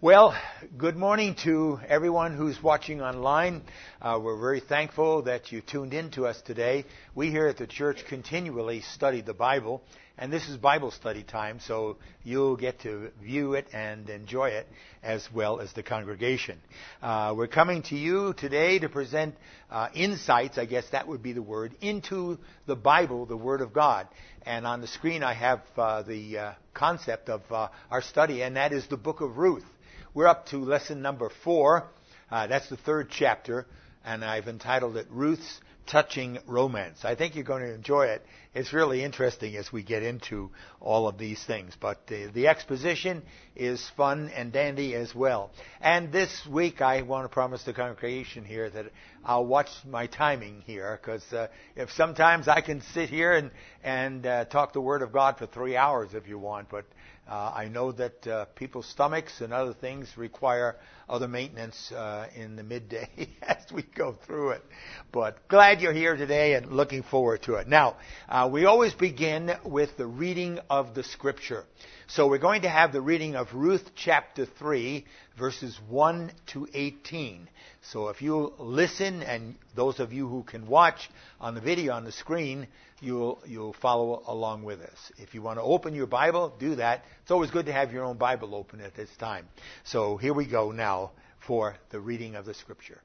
Well, good morning to everyone who's watching online. We're very thankful that you tuned in to us today. We here at the church continually study the Bible, and this is Bible study time, so you'll get to view it and enjoy it as well as the congregation. We're coming to you today to present insights, I guess that would be the word, into the Bible, the Word of God. And on the screen I have the concept of our study, and that is the book of Ruth. We're up to lesson number 4. That's the 3rd chapter, and I've entitled it Ruth's Touching Romance. I think you're going to enjoy it. It's really interesting as we get into all of these things. But the exposition is fun and dandy as well. And this week I want to promise the congregation here that I'll watch my timing here, because if sometimes I can sit here and talk the Word of God for 3 hours if you want, but I know that people's stomachs and other things require other maintenance in the midday as we go through it. But glad you're here today and looking forward to it. Now, we always begin with the reading of the Scripture. So we're going to have the reading of Ruth chapter 3, verses 1 to 18. So if you listen, and those of you who can watch on the video on the screen, you'll follow along with us. If you want to open your Bible, do that. It's always good to have your own Bible open at this time. So here we go now for the reading of the Scripture.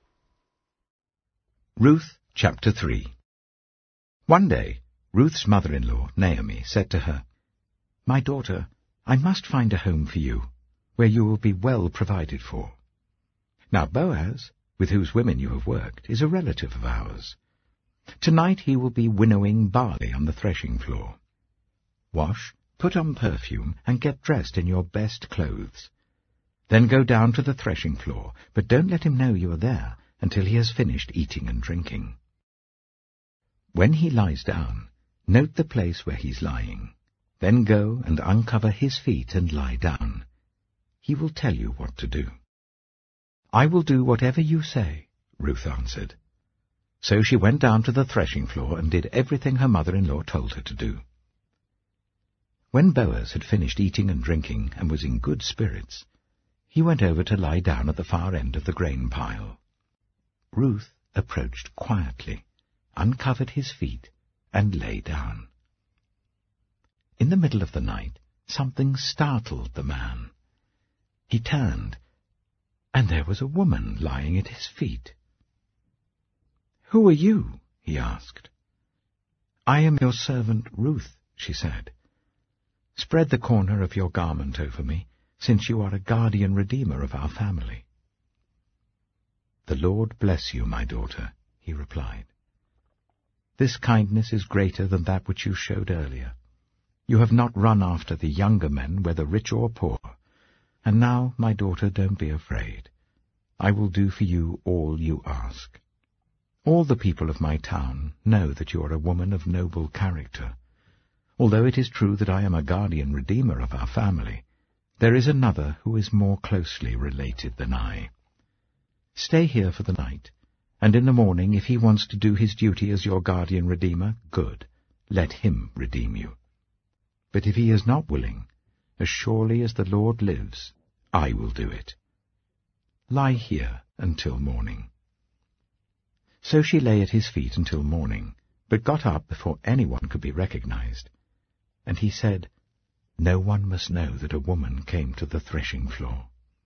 Ruth chapter 3. One day, Ruth's mother-in-law, Naomi, said to her, "My daughter, I must find a home for you, where you will be well provided for. Now Boaz, with whose women you have worked, is a relative of ours. Tonight he will be winnowing barley on the threshing floor. Wash, put on perfume, and get dressed in your best clothes. Then go down to the threshing floor, but don't let him know you are there until he has finished eating and drinking. When he lies down, note the place where he's lying. Then go and uncover his feet and lie down. He will tell you what to do." "I will do whatever you say," Ruth answered. So she went down to the threshing floor and did everything her mother-in-law told her to do. When Boaz had finished eating and drinking and was in good spirits, he went over to lie down at the far end of the grain pile. Ruth approached quietly, uncovered his feet, and lay down. In the middle of the night, something startled the man. He turned, and there was a woman lying at his feet. "Who are you?" he asked. "I am your servant Ruth," she said. "Spread the corner of your garment over me, since you are a guardian redeemer of our family." "The Lord bless you, my daughter," he replied. "This kindness is greater than that which you showed earlier. You have not run after the younger men, whether rich or poor. And now, my daughter, don't be afraid. I will do for you all you ask. All the people of my town know that you are a woman of noble character. Although it is true that I am a guardian redeemer of our family, there is another who is more closely related than I. Stay here for the night, and in the morning, if he wants to do his duty as your guardian redeemer, good, let him redeem you. But if he is not willing, as surely as the Lord lives, I will do it. Lie here until morning." So she lay at his feet until morning, but got up before anyone could be recognized. And he said, "No one must know that a woman came to the threshing floor."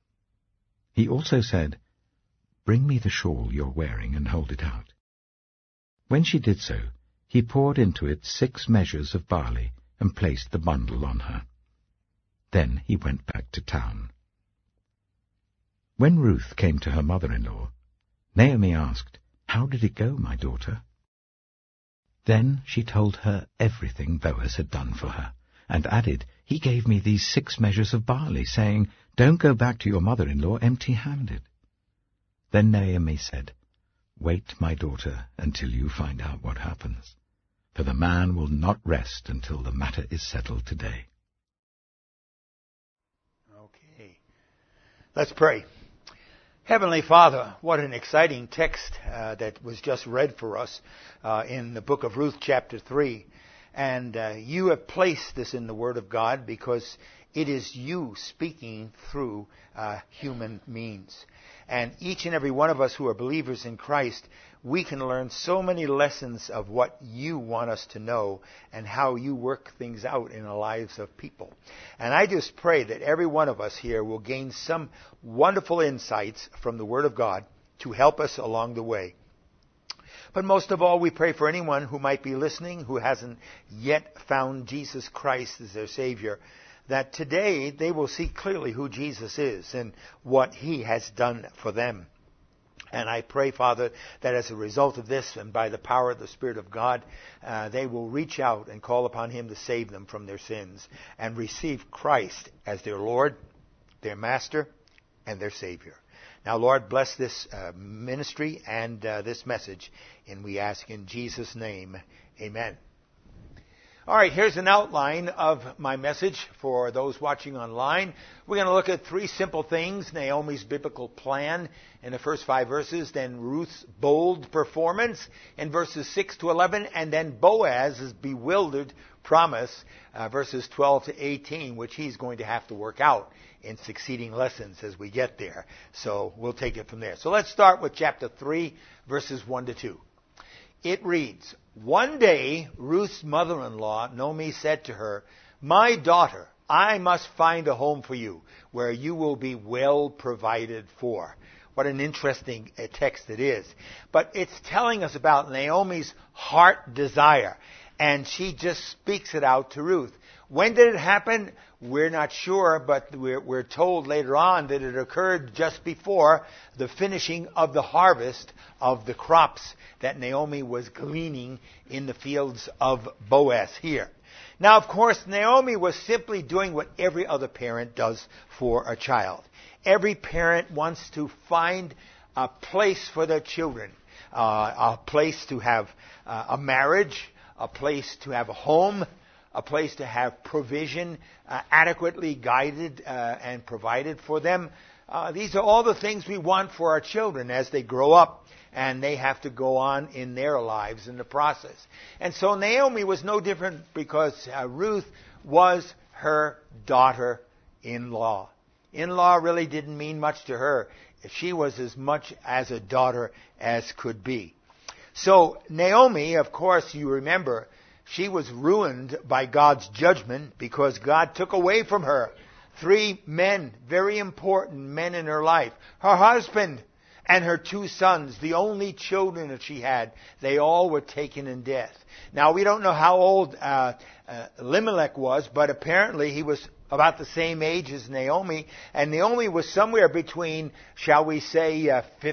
He also said, "Bring me the shawl you're wearing and hold it out." When she did so, he poured into it 6 measures of barley and placed the bundle on her. Then he went back to town. When Ruth came to her mother-in-law, Naomi asked, "How did it go, my daughter?" Then she told her everything Boaz had done for her, and added, "He gave me these 6 measures of barley, saying, 'Don't go back to your mother-in-law empty-handed.'" Then Naomi said, "Wait, my daughter, until you find out what happens, for the man will not rest until the matter is settled today." Okay. Let's pray. Heavenly Father, what an exciting text that was just read for us in the book of Ruth chapter 3. And you have placed this in the Word of God because It is you speaking through human means. And each and every one of us who are believers in Christ, we can learn so many lessons of what you want us to know and how you work things out in the lives of people. And I just pray that every one of us here will gain some wonderful insights from the Word of God to help us along the way. But most of all, we pray for anyone who might be listening who hasn't yet found Jesus Christ as their Savior, that today they will see clearly who Jesus is and what He has done for them. And I pray, Father, that as a result of this and by the power of the Spirit of God, they will reach out and call upon Him to save them from their sins and receive Christ as their Lord, their Master, and their Savior. Now, Lord, bless this ministry and this message, and we ask in Jesus' name, amen. All right, here's an outline of my message for those watching online. We're going to look at three simple things: Naomi's biblical plan in the first 5 verses, then Ruth's bold performance in verses 6 to 11, and then Boaz's bewildered promise, verses 12 to 18, which he's going to have to work out in succeeding lessons as we get there. So we'll take it from there. So let's start with chapter 3, verses 1 to 2. It reads, "One day Ruth's mother-in-law, Naomi, said to her, 'My daughter, I must find a home for you where you will be well provided for.'" What an interesting text it is. But it's telling us about Naomi's heart desire. And she just speaks it out to Ruth. When did it happen? We're not sure, but we're told later on that it occurred just before the finishing of the harvest of the crops that Naomi was gleaning in the fields of Boaz here. Now, of course, Naomi was simply doing what every other parent does for a child. Every parent wants to find a place for their children, a place to have a marriage, a place to have a home, a place to have provision adequately guided and provided for them. These are all the things we want for our children as they grow up and they have to go on in their lives in the process. And so Naomi was no different because Ruth was her daughter-in-law. In-law really didn't mean much to her. She was as much as a daughter as could be. So Naomi, of course, you remember, she was ruined by God's judgment because God took away from her 3 men, very important men in her life. Her husband and her 2 sons, the only children that she had, they all were taken in death. Now, we don't know how old Elimelech was, but apparently he was about the same age as Naomi, and Naomi was somewhere between, shall we say,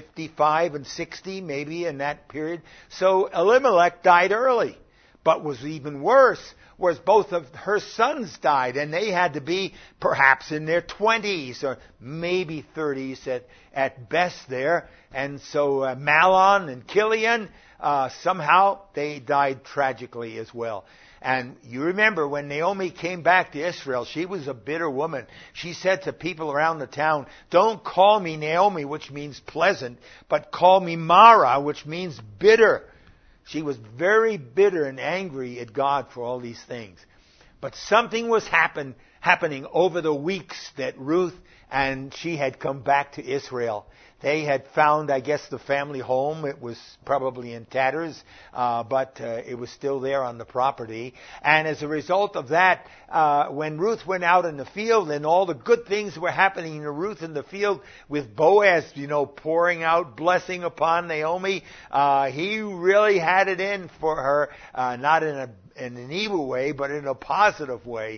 55 and 60, maybe in that period. So Elimelech died early. But what was even worse was both of her sons died, and they had to be perhaps in their 20s or maybe 30s at best there. And so Mahlon and Chilion, somehow they died tragically as well. And you remember when Naomi came back to Israel, she was a bitter woman. She said to people around the town, "Don't call me Naomi," which means pleasant, but call me Mara, which means bitter. She was very bitter and angry at God for all these things. But something was happening over the weeks that Ruth and she had come back to Israel. They had found, I guess, the family home. It was probably in tatters, but it was still there on the property. And as a result of that, when Ruth went out in the field and all the good things were happening to Ruth in the field with Boaz, pouring out blessing upon Naomi, he really had it in for her, not in an evil way, but in a positive way.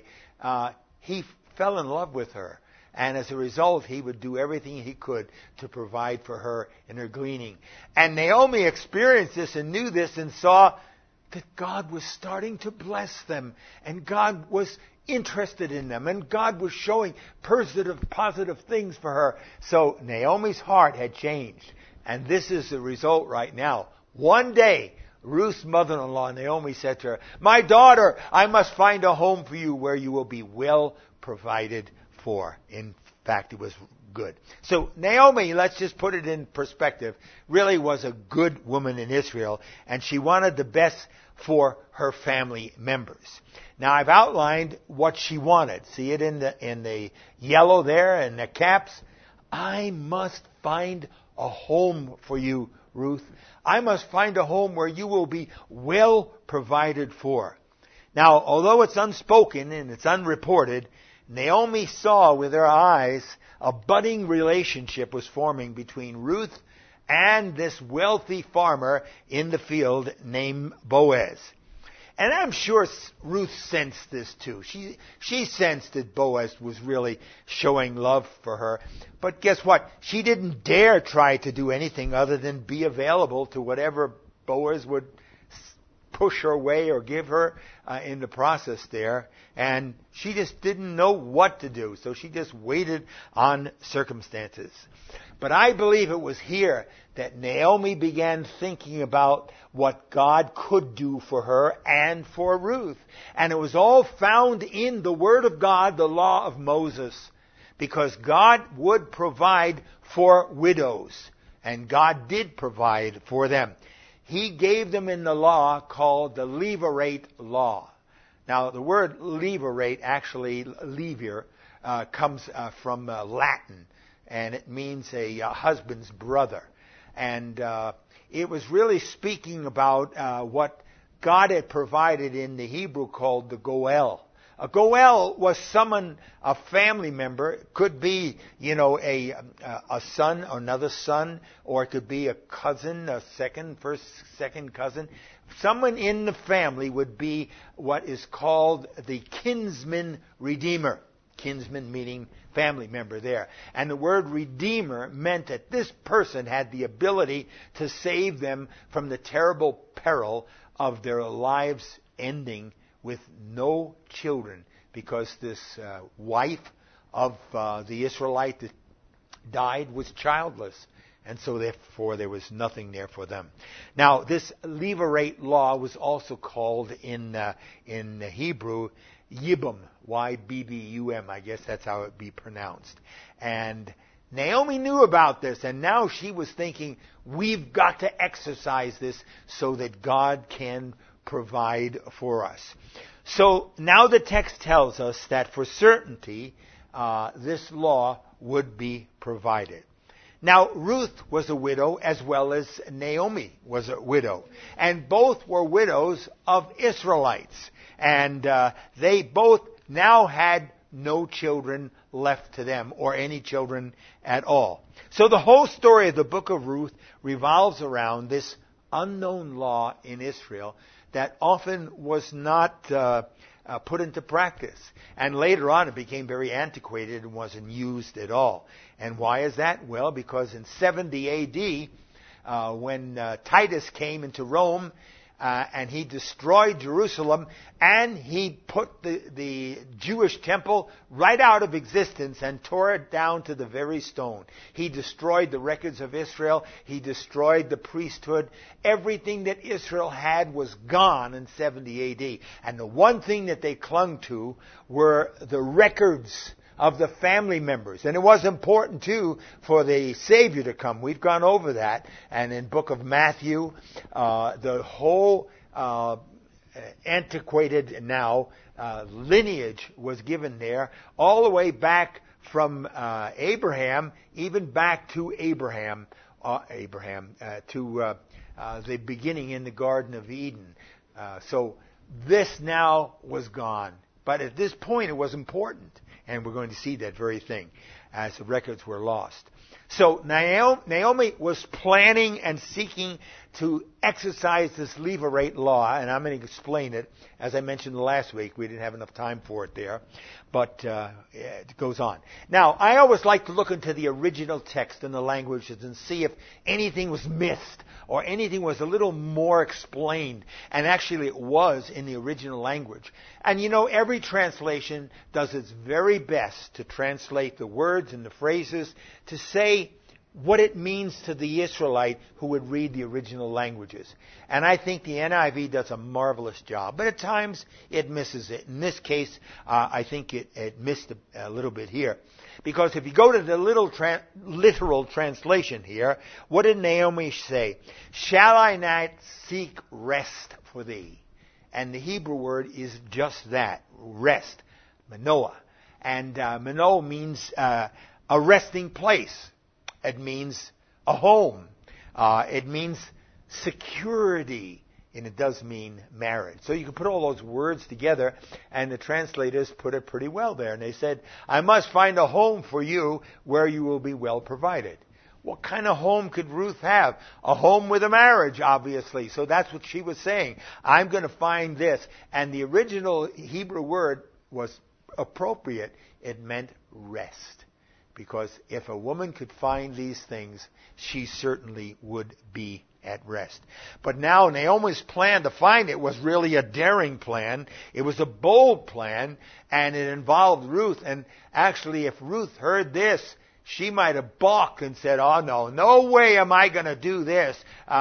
He fell in love with her. And as a result, he would do everything he could to provide for her in her gleaning. And Naomi experienced this and knew this and saw that God was starting to bless them. And God was interested in them. And God was showing positive things for her. So Naomi's heart had changed. And this is the result right now. One day, Ruth's mother-in-law, Naomi, said to her, "My daughter, I must find a home for you where you will be well provided for." In fact, it was good. So Naomi, let's just put it in perspective, really was a good woman in Israel, and she wanted the best for her family members. Now I've outlined what she wanted. See it in the yellow there and the caps. I must find a home for you, Ruth. I must find a home where you will be well provided for. Now, although it's unspoken and it's unreported, Naomi saw with her eyes a budding relationship was forming between Ruth and this wealthy farmer in the field named Boaz. And I'm sure Ruth sensed this too. She sensed that Boaz was really showing love for her. But guess what? She didn't dare try to do anything other than be available to whatever Boaz would push her way or give her in the process there. And she just didn't know what to do. So she just waited on circumstances. But I believe it was here that Naomi began thinking about what God could do for her and for Ruth. And it was all found in the Word of God, the law of Moses, because God would provide for widows. And God did provide for them. He gave them in the law called the Levirate law. Now, the word Levirate, actually, Levir, comes from Latin, and it means a husband's brother. And it was really speaking about what God had provided in the Hebrew called the Goel. A Goel was someone, a family member, could be, a son, or another son, or it could be a cousin, a second cousin. Someone in the family would be what is called the kinsman redeemer. Kinsman meaning family member there. And the word redeemer meant that this person had the ability to save them from the terrible peril of their lives ending with no children, because this wife of the Israelite that died was childless, and so therefore there was nothing there for them. Now, this Levirate law was also called in Hebrew Yibum, Y-B-B-U-M. I guess that's how it be pronounced. And Naomi knew about this, and now she was thinking, we've got to exercise this so that God can provide for us. So now the text tells us that for certainty, this law would be provided. Now, Ruth was a widow as well as Naomi was a widow. And both were widows of Israelites. And they both now had no children left to them, or any children at all. So the whole story of the book of Ruth revolves around this unknown law in Israel that often was not put into practice. And later on it became very antiquated and wasn't used at all. And why is that? Well, because in 70 A.D., when Titus came into Rome, and he destroyed Jerusalem, and he put the Jewish temple right out of existence and tore it down to the very stone. He destroyed the records of Israel. He destroyed the priesthood. Everything that Israel had was gone in 70 A.D. And the one thing that they clung to were the records of the family members. And it was important, too, for the Savior to come. We've gone over that. And in book of Matthew, the whole antiquated now lineage was given there, all the way back from Abraham, even back to to the beginning in the Garden of Eden. So this now was gone. But at this point, it was important. And we're going to see that very thing as the records were lost. So Naomi was planning and seeking to exercise this Levirate law, and I'm going to explain it. As I mentioned last week, we didn't have enough time for it there, but it goes on. Now, I always like to look into the original text and the languages and see if anything was missed or anything was a little more explained, and actually it was in the original language. And every translation does its very best to translate the words and the phrases to say what it means to the Israelite who would read the original languages. And I think the NIV does a marvelous job, but at times it misses it. In this case, I think it missed a little bit here. Because if you go to the literal translation here, what did Naomi say? Shall I not seek rest for thee? And the Hebrew word is just that, rest, manoah. And manoah means a resting place. It means a home. It means security. And it does mean marriage. So you can put all those words together, and the translators put it pretty well there. And they said, I must find a home for you where you will be well provided. What kind of home could Ruth have? A home with a marriage, obviously. So that's what she was saying. I'm going to find this. And the original Hebrew word was appropriate. It meant rest. Because if a woman could find these things, she certainly would be at rest. But now Naomi's plan to find it was really a daring plan. It was a bold plan, and it involved Ruth. And actually, if Ruth heard this, she might have balked and said, oh, no way am I going to do this.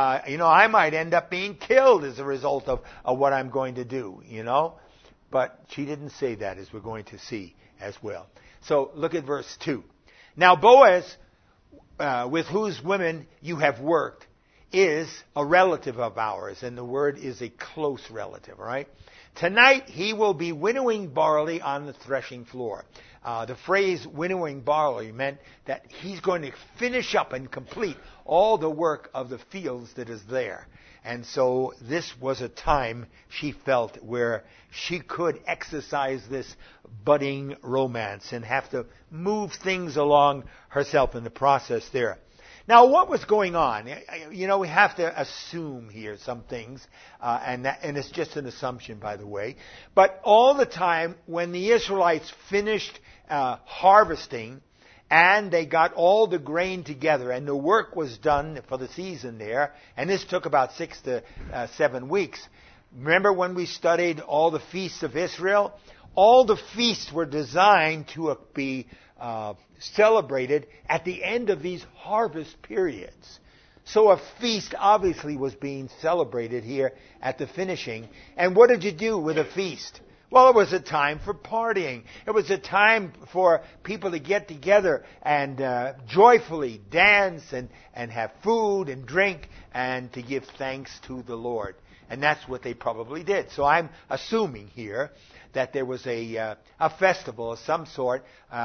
I might end up being killed as a result of what I'm going to do, But she didn't say that, as we're going to see as well. So look at verse 2. Now Boaz, with whose women you have worked, is a relative of ours, and the word is a close relative, all right? Tonight he will be winnowing barley on the threshing floor. The phrase winnowing barley meant that he's going to finish up and complete all the work of the fields that is there. And so this was a time, she felt, where she could exercise this budding romance and have to move things along herself in the process there. Now, what was going on? We have to assume here some things, and it's just an assumption, by the way. But all the time, when the Israelites finished harvesting, and they got all the grain together, and the work was done for the season there, and this took about 6 to 7 weeks. Remember when we studied all the feasts of Israel? All the feasts were designed to be celebrated at the end of these harvest periods. So a feast obviously was being celebrated here at the finishing. And what did you do with a feast? Well, it was a time for partying. It was a time for people to get together and joyfully dance and have food and drink and to give thanks to the Lord. And that's what they probably did. So I'm assuming here that there was a festival of some sort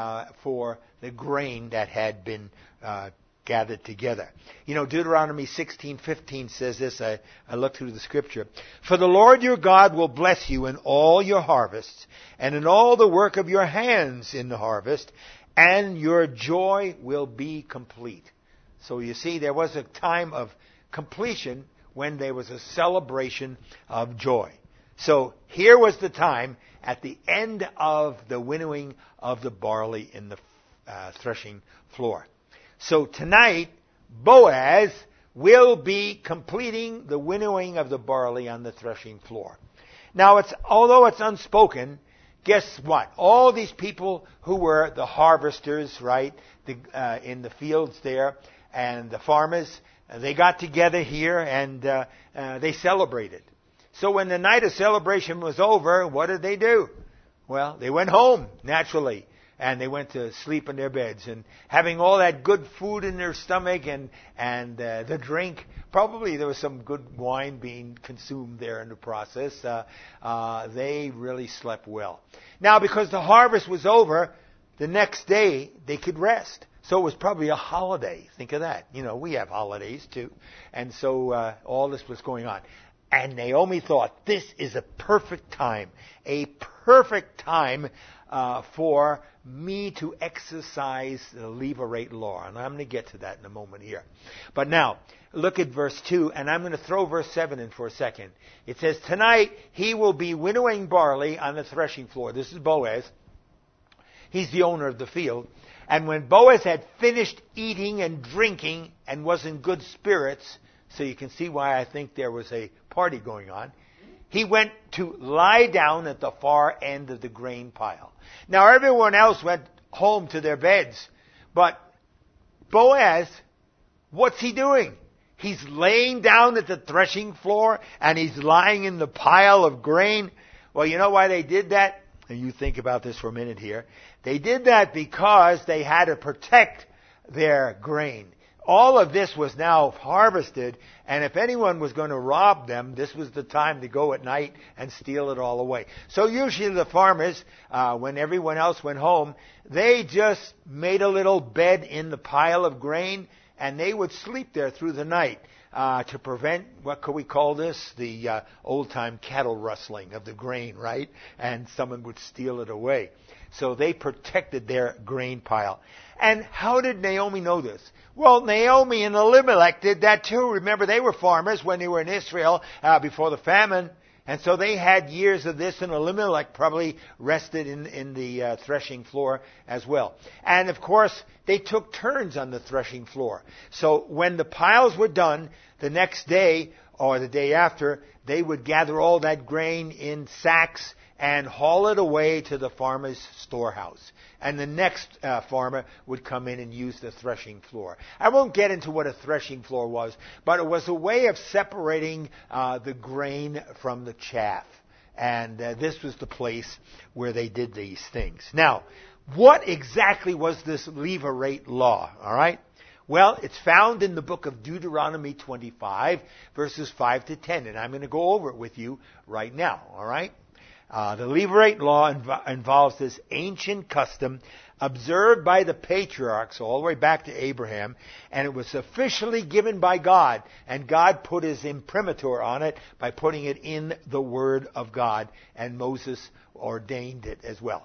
for the grain that had been gathered together. Deuteronomy 16:15 says this. I looked through the scripture. For the Lord your God will bless you in all your harvests and in all the work of your hands in the harvest, and your joy will be complete. So you see, there was a time of completion when there was a celebration of joy. So here was the time at the end of the winnowing of the barley in the threshing floor. So tonight, Boaz will be completing the winnowing of the barley on the threshing floor. Now, although it's unspoken, guess what? All these people who were the harvesters, right, in the fields there, and the farmers, they got together here and they celebrated. So when the night of celebration was over, what did they do? Well, they went home, naturally. And they went to sleep in their beds. And having all that good food in their stomach and the drink, probably there was some good wine being consumed there in the process. They really slept well. Now, because the harvest was over, the next day they could rest. So it was probably a holiday. Think of that. We have holidays too. And so all this was going on. And Naomi thought, this is a perfect time for me to exercise the levirate law. And I'm going to get to that in a moment here. But now, look at verse 2, and I'm going to throw verse 7 in for a second. It says, tonight he will be winnowing barley on the threshing floor. This is Boaz. He's the owner of the field. And when Boaz had finished eating and drinking and was in good spirits, so you can see why I think there was a party going on, he went to lie down at the far end of the grain pile. Now everyone else went home to their beds, but Boaz, what's he doing? He's laying down at the threshing floor and he's lying in the pile of grain. Well, you know why they did that? and you think about this for a minute here, they did that because they had to protect their grain. All of this was now harvested, and if anyone was going to rob them, this was the time to go at night and steal it all away. So usually the farmers, when everyone else went home, they just made a little bed in the pile of grain, and they would sleep there through the night to prevent, what could we call this? The old-time cattle rustling of the grain, right? And someone would steal it away. So they protected their grain pile. And how did Naomi know this? Well, Naomi and Elimelech did that too. Remember, they were farmers when they were in Israel before the famine. And so they had years of this, and Elimelech probably rested in the threshing floor as well. And of course, they took turns on the threshing floor. So when the piles were done, the next day or the day after, they would gather all that grain in sacks and haul it away to the farmer's storehouse. And the next farmer would come in and use the threshing floor. I won't get into what a threshing floor was, but it was a way of separating the grain from the chaff. And this was the place where they did these things. Now, what exactly was this levirate law? All right? Well, it's found in the book of Deuteronomy 25, verses 5 to 10. And I'm going to go over it with you right now. All right? The levirate law involves this ancient custom observed by the patriarchs all the way back to Abraham, and it was officially given by God, and God put his imprimatur on it by putting it in the Word of God, and Moses ordained it as well.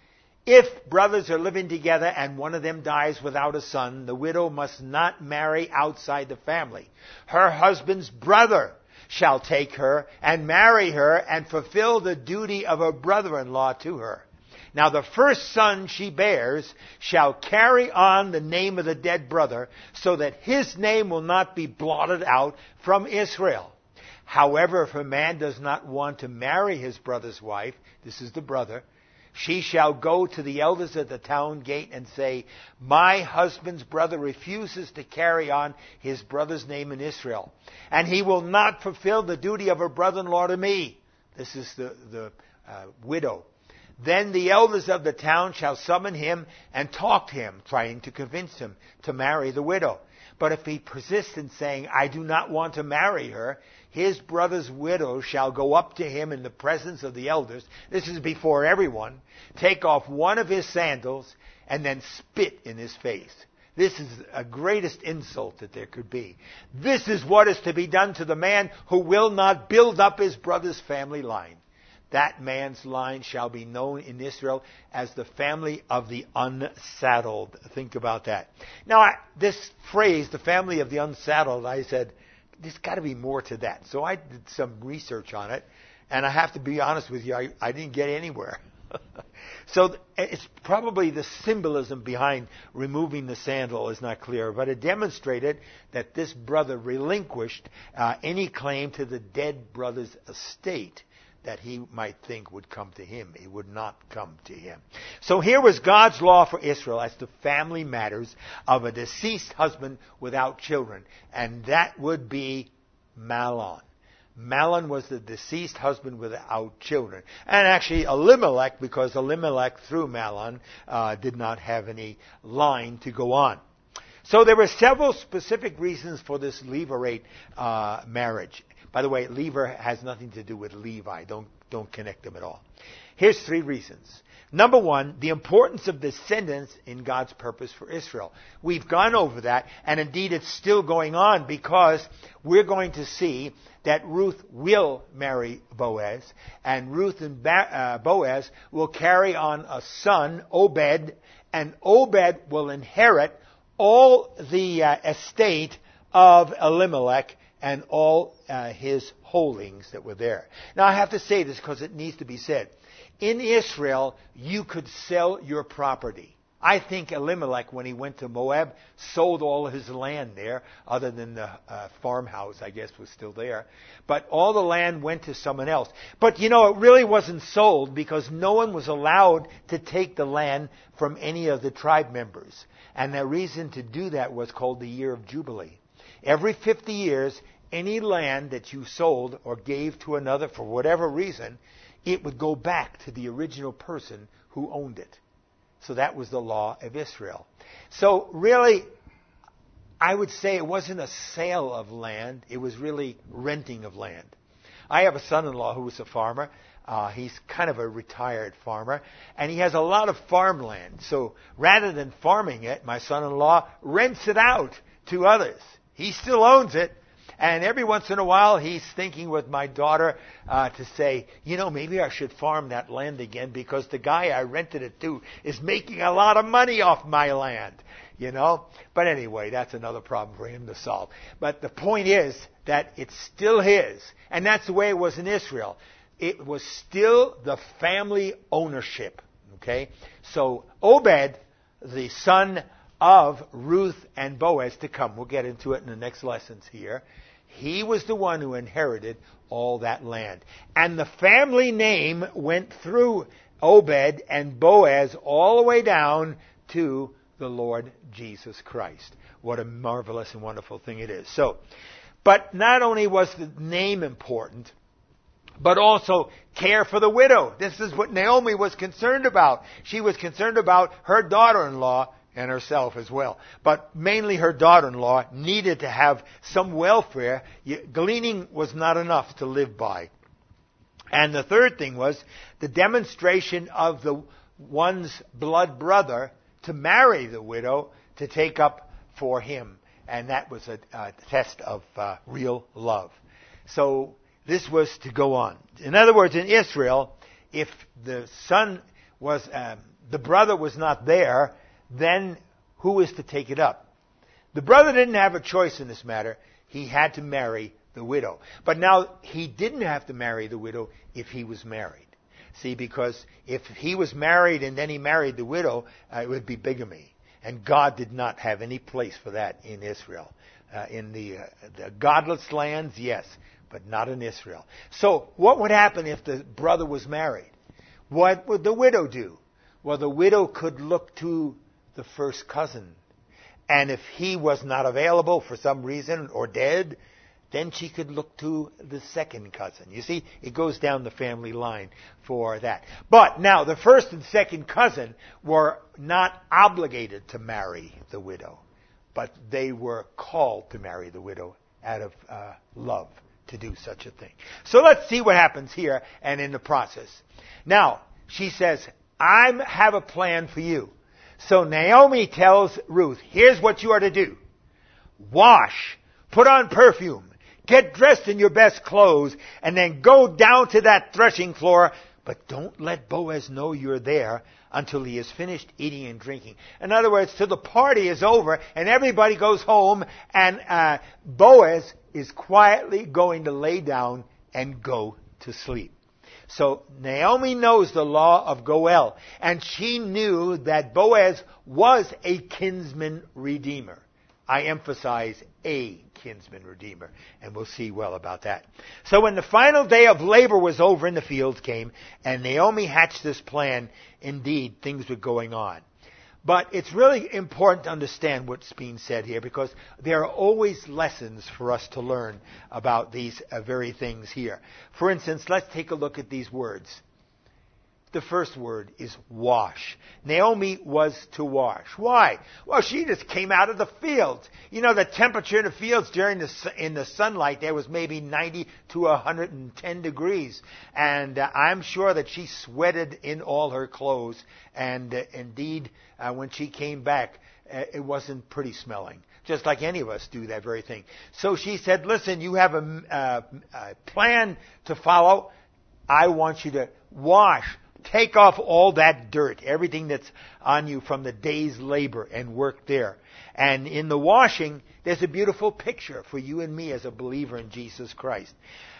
If brothers are living together and one of them dies without a son, the widow must not marry outside the family. Her husband's brother shall take her and marry her and fulfill the duty of a brother-in-law to her. Now the first son she bears shall carry on the name of the dead brother, so that his name will not be blotted out from Israel. However, if a man does not want to marry his brother's wife, this is the brother, she shall go to the elders at the town gate and say, my husband's brother refuses to carry on his brother's name in Israel, and he will not fulfill the duty of a brother-in-law to me. This is the widow. Then the elders of the town shall summon him and talk to him, trying to convince him to marry the widow. But if he persists in saying, I do not want to marry her, his brother's widow shall go up to him in the presence of the elders. This is before everyone. Take off one of his sandals and then spit in his face. This is a greatest insult that there could be. This is what is to be done to the man who will not build up his brother's family line. That man's line shall be known in Israel as the family of the unsaddled. Think about that. Now, this phrase, the family of the unsaddled, I said, there's got to be more to that. So I did some research on it, and I have to be honest with you, I didn't get anywhere. So it's probably the symbolism behind removing the sandal is not clear, but it demonstrated that this brother relinquished any claim to the dead brother's estate that he might think would come to him. It would not come to him. So here was God's law for Israel as to family matters of a deceased husband without children. And that would be Mahlon. Mahlon was the deceased husband without children. And actually Elimelech, because Elimelech through Mahlon did not have any line to go on. So there were several specific reasons for this levirate marriage. By the way, lever has nothing to do with Levi. Don't connect them at all. Here's 3 reasons. Number 1, the importance of descendants in God's purpose for Israel. We've gone over that, and indeed it's still going on, because we're going to see that Ruth will marry Boaz, and Ruth and Boaz will carry on a son, Obed, and Obed will inherit all the estate of Elimelech and all his holdings that were there. Now I have to say this because it needs to be said. In Israel, you could sell your property. I think Elimelech, when he went to Moab, sold all of his land there, other than the farmhouse, I guess, was still there. But all the land went to someone else. But, it really wasn't sold because no one was allowed to take the land from any of the tribe members. And the reason to do that was called the Year of Jubilee. Every 50 years, any land that you sold or gave to another for whatever reason, it would go back to the original person who owned it. So that was the law of Israel. So really, I would say it wasn't a sale of land. It was really renting of land. I have a son-in-law who was a farmer. He's kind of a retired farmer, and he has a lot of farmland. So rather than farming it, my son-in-law rents it out to others. He still owns it, and every once in a while he's thinking with my daughter to say, maybe I should farm that land again because the guy I rented it to is making a lot of money off my land. But anyway, that's another problem for him to solve. But the point is that it's still his, and that's the way it was in Israel. It was still the family ownership. Okay? So Obed, the son of Ruth and Boaz, to come, we'll get into it in the next lessons here, he was the one who inherited all that land. And the family name went through Obed and Boaz all the way down to the Lord Jesus Christ. What a marvelous and wonderful thing it is. But not only was the name important, but also care for the widow. This is what Naomi was concerned about. She was concerned about her daughter-in-law and herself as well. But mainly her daughter-in-law needed to have some welfare. Gleaning was not enough to live by. And the third thing was the demonstration of the one's blood brother to marry the widow to take up for him. And that was a test of real love. So this was to go on. In other words, in Israel, if the brother was not there, then who is to take it up? The brother didn't have a choice in this matter. He had to marry the widow. But now he didn't have to marry the widow if he was married. See, because if he was married and then he married the widow, it would be bigamy. And God did not have any place for that in Israel. In the godless lands, yes, but not in Israel. So what would happen if the brother was married? What would the widow do? Well, the widow could look to the first cousin. And if he was not available for some reason or dead, then she could look to the second cousin. You see, it goes down the family line for that. But now, the first and second cousin were not obligated to marry the widow, but they were called to marry the widow out of love to do such a thing. So let's see what happens here and in the process. Now, she says, I have a plan for you. So Naomi tells Ruth, here's what you are to do. Wash, put on perfume, get dressed in your best clothes, and then go down to that threshing floor, but don't let Boaz know you're there until he has finished eating and drinking. In other words, till the party is over and everybody goes home, and Boaz is quietly going to lay down and go to sleep. So Naomi knows the law of Goel, and she knew that Boaz was a kinsman redeemer. I emphasize a kinsman redeemer, and we'll see well about that. So when the final day of labor was over in the fields came, and Naomi hatched this plan, indeed, things were going on. But it's really important to understand what's being said here, because there are always lessons for us to learn about these very things here. For instance, let's take a look at these words. The first word is wash. Naomi was to wash. Why? Well, she just came out of the fields. You know, the temperature in the fields in the sunlight there was maybe 90 to 110 degrees. And I'm sure that she sweated in all her clothes. And indeed, when she came back, it wasn't pretty smelling. Just like any of us do that very thing. So she said, listen, you have a plan to follow. I want you to wash. Take off all that dirt, everything that's on you from the day's labor, and work there. And in the washing, there's a beautiful picture for you and me as a believer in Jesus Christ.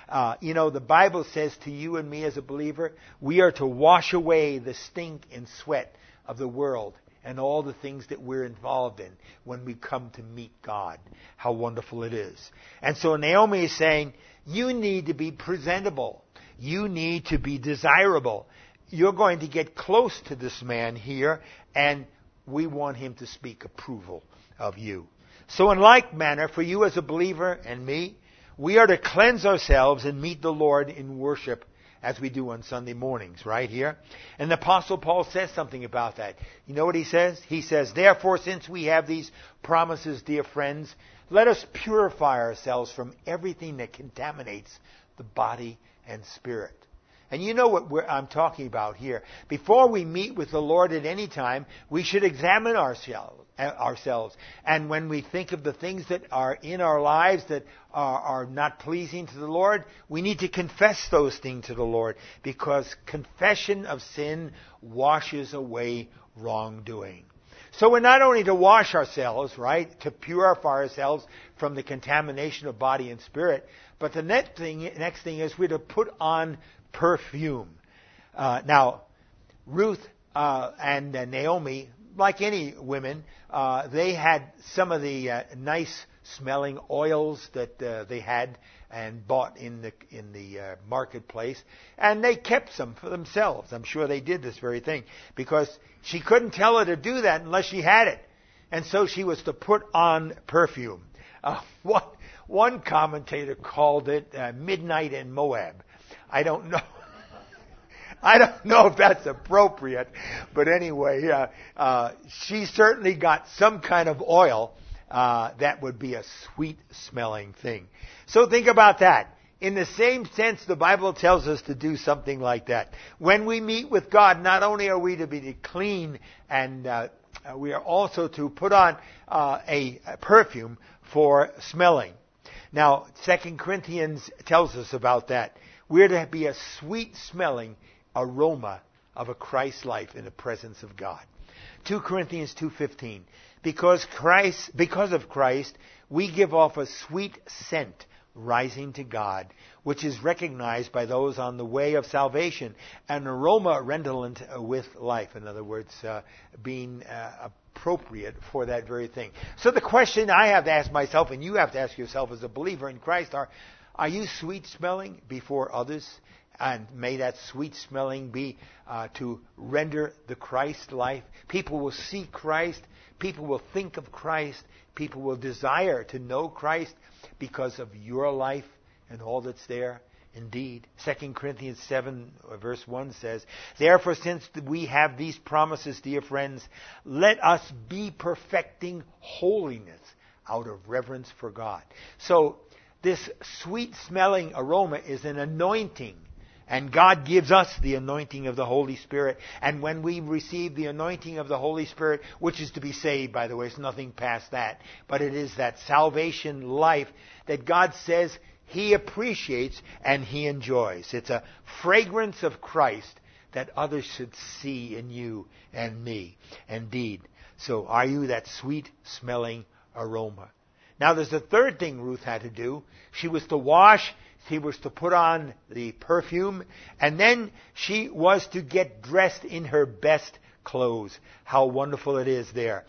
The Bible says to you and me as a believer, we are to wash away the stink and sweat of the world and all the things that we're involved in when we come to meet God. How wonderful it is. And so Naomi is saying, you need to be presentable. You need to be desirable. You're going to get close to this man here, and we want him to speak approval of you. So in like manner, for you as a believer and me, we are to cleanse ourselves and meet the Lord in worship as we do on Sunday mornings, right here. And the Apostle Paul says something about that. You know what he says? He says, "Therefore, since we have these promises, dear friends, let us purify ourselves from everything that contaminates the body and spirit." And you know what I'm talking about here. Before we meet with the Lord at any time, we should examine ourselves. And when we think of the things that are in our lives that are not pleasing to the Lord, we need to confess those things to the Lord, because confession of sin washes away wrongdoing. So we're not only to wash ourselves, right, to purify ourselves from the contamination of body and spirit, but the next thing is we're to put on perfume. Now, Ruth and Naomi, like any women, they had some of the nice smelling oils that they had and bought in the marketplace, and they kept some for themselves. I'm sure they did this very thing, because she couldn't tell her to do that unless she had it, and so she was to put on perfume. One commentator called it midnight in Moab. I don't know. I don't know if that's appropriate, but anyway, she certainly got some kind of oil that would be a sweet-smelling thing. So think about that. In the same sense, the Bible tells us to do something like that. When we meet with God, not only are we to be clean, and we are also to put on a perfume for smelling. Now, 2 Corinthians tells us about that. We're to be a sweet-smelling aroma of a Christ life in the presence of God. 2 Corinthians 2:15. Because of Christ, we give off a sweet scent rising to God, which is recognized by those on the way of salvation, an aroma redolent with life. In other words, being appropriate for that very thing. So the question I have to ask myself, and you have to ask yourself as a believer in Christ, are you sweet-smelling before others? And may that sweet-smelling be to render the Christ life. People will see Christ. People will think of Christ. People will desire to know Christ because of your life and all that's there. Indeed, 2 Corinthians 7 verse 1 says, "Therefore, since we have these promises, dear friends, let us be perfecting holiness out of reverence for God." So, this sweet-smelling aroma is an anointing. And God gives us the anointing of the Holy Spirit. And when we receive the anointing of the Holy Spirit, which is to be saved, by the way, it's nothing past that, but it is that salvation life that God says He appreciates and He enjoys. It's a fragrance of Christ that others should see in you and me. Indeed. So are you that sweet-smelling aroma? Now there's a third thing Ruth had to do. She was to wash. She was to put on the perfume, and then she was to get dressed in her best clothes. How wonderful it is there.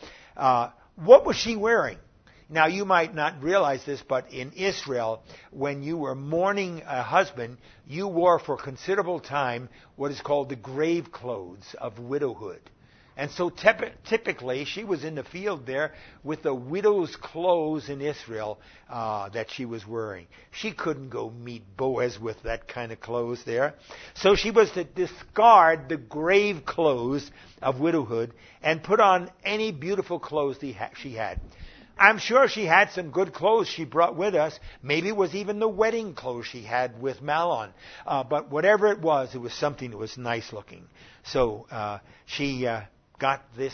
What was she wearing? Now, you might not realize this, but in Israel, when you were mourning a husband, you wore for considerable time what is called the grave clothes of widowhood. And so typically, she was in the field there with the widow's clothes in Israel that she was wearing. She couldn't go meet Boaz with that kind of clothes there. So she was to discard the grave clothes of widowhood and put on any beautiful clothes she had. I'm sure she had some good clothes she brought with us. Maybe it was even the wedding clothes she had with Mahlon. But whatever it was something that was nice looking. So she got this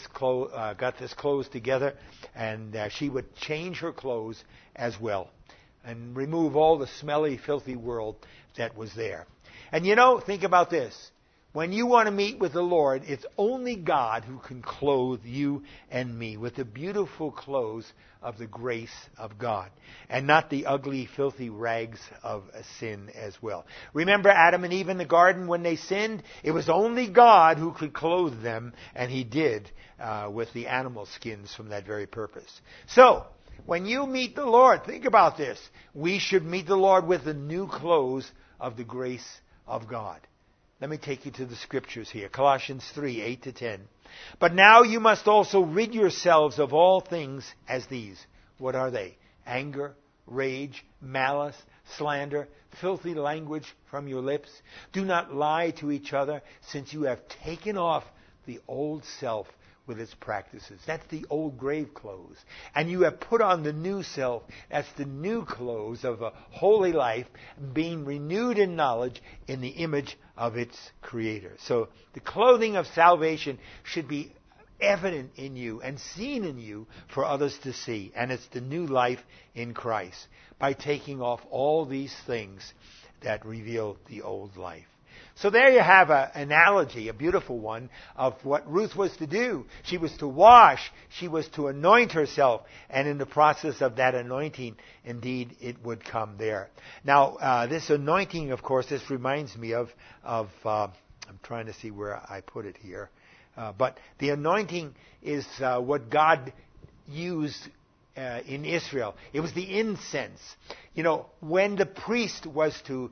clothes together, and she would change her clothes as well and remove all the smelly, filthy world that was there. And think about this. When you want to meet with the Lord, it's only God who can clothe you and me with the beautiful clothes of the grace of God, and not the ugly, filthy rags of sin as well. Remember Adam and Eve in the garden when they sinned? It was only God who could clothe them, and He did with the animal skins from that very purpose. So, when you meet the Lord, think about this. We should meet the Lord with the new clothes of the grace of God. Let me take you to the scriptures here. Colossians 3, 8-10. But now you must also rid yourselves of all things as these. What are they? Anger, rage, malice, slander, filthy language from your lips. Do not lie to each other, since you have taken off the old self with its practices. That's the old grave clothes. And you have put on the new self. That's the new clothes of a holy life, being renewed in knowledge in the image of its Creator. So the clothing of salvation should be evident in you and seen in you for others to see. And it's the new life in Christ by taking off all these things that reveal the old life. So there you have an analogy, a beautiful one, of what Ruth was to do. She was to wash, she was to anoint herself, and in the process of that anointing, indeed, it would come there. Now, this anointing, of course, this reminds me of I'm trying to see where I put it here, but the anointing is what God used in Israel. It was the incense. You know, when the priest was to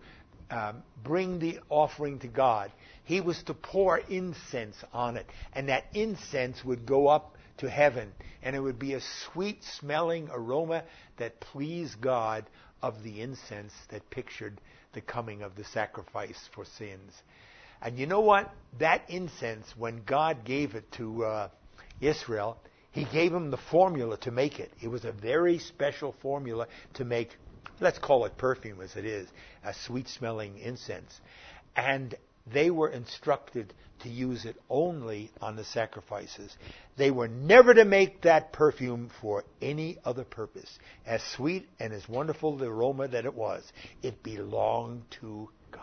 bring the offering to God, he was to pour incense on it, and that incense would go up to heaven, and it would be a sweet-smelling aroma that pleased God of the incense that pictured the coming of the sacrifice for sins. And you know what? That incense, when God gave it to Israel, He gave them the formula to make it. It was a very special formula to make, let's call it perfume as it is, a sweet-smelling incense. And they were instructed to use it only on the sacrifices. They were never to make that perfume for any other purpose. As sweet and as wonderful the aroma that it was, it belonged to God.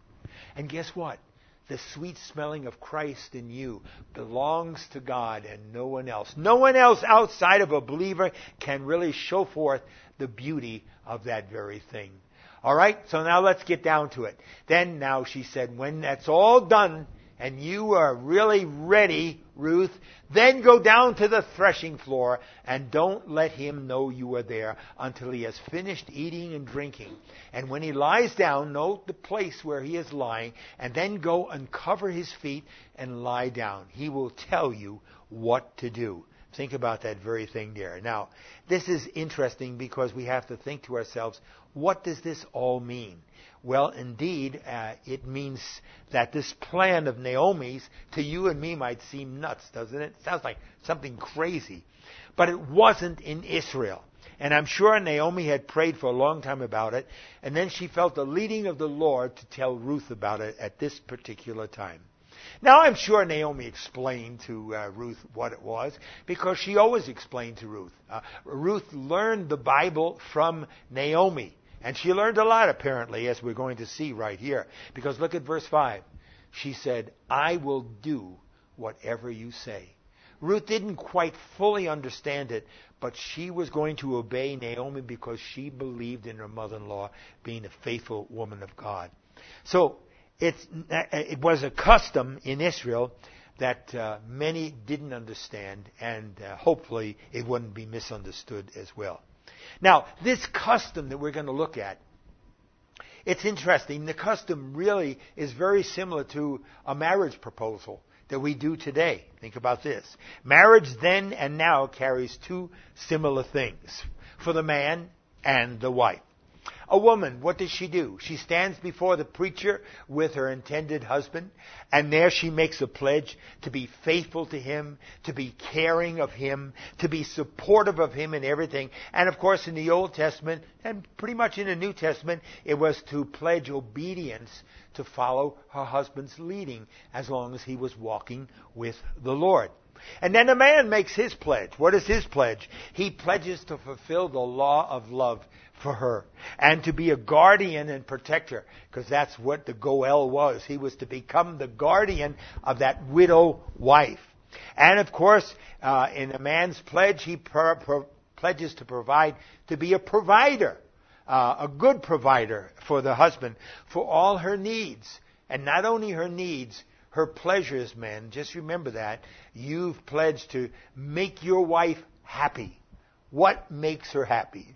And guess what? The sweet smelling of Christ in you belongs to God and no one else. No one else outside of a believer can really show forth the beauty of that very thing. All right, so now let's get down to it. Then now she said, when that's all done and you are really ready, Ruth, then go down to the threshing floor and don't let him know you are there until he has finished eating and drinking. And when he lies down, note the place where he is lying, and then go uncover his feet and lie down. He will tell you what to do. Think about that very thing there. Now, this is interesting because we have to think to ourselves, what does this all mean? Well, indeed, it means that this plan of Naomi's to you and me might seem nuts, doesn't it? It sounds like something crazy. But it wasn't in Israel. And I'm sure Naomi had prayed for a long time about it, and then she felt the leading of the Lord to tell Ruth about it at this particular time. Now, I'm sure Naomi explained to Ruth what it was, because she always explained to Ruth. Ruth learned the Bible from Naomi. And she learned a lot, apparently, as we're going to see right here. Because look at verse 5. She said, I will do whatever you say. Ruth didn't quite fully understand it, but she was going to obey Naomi because she believed in her mother-in-law being a faithful woman of God. So it was a custom in Israel that many didn't understand, and hopefully it wouldn't be misunderstood as well. Now, this custom that we're going to look at, it's interesting. The custom really is very similar to a marriage proposal that we do today. Think about this. Marriage then and now carries two similar things for the man and the wife. A woman, what does she do? She stands before the preacher with her intended husband, and there she makes a pledge to be faithful to him, to be caring of him, to be supportive of him in everything. And of course, in the Old Testament, and pretty much in the New Testament, it was to pledge obedience to follow her husband's leading as long as he was walking with the Lord. And then a man makes his pledge. What is his pledge? He pledges to fulfill the law of love for her and to be a guardian and protector, because that's what the Goel was. He was to become the guardian of that widow wife. And of course, in a man's pledge, he pledges to provide, to be a provider, a good provider for the husband, for all her needs. And not only her needs, her pleasures, men. Just remember that. You've pledged to make your wife happy. What makes her happy?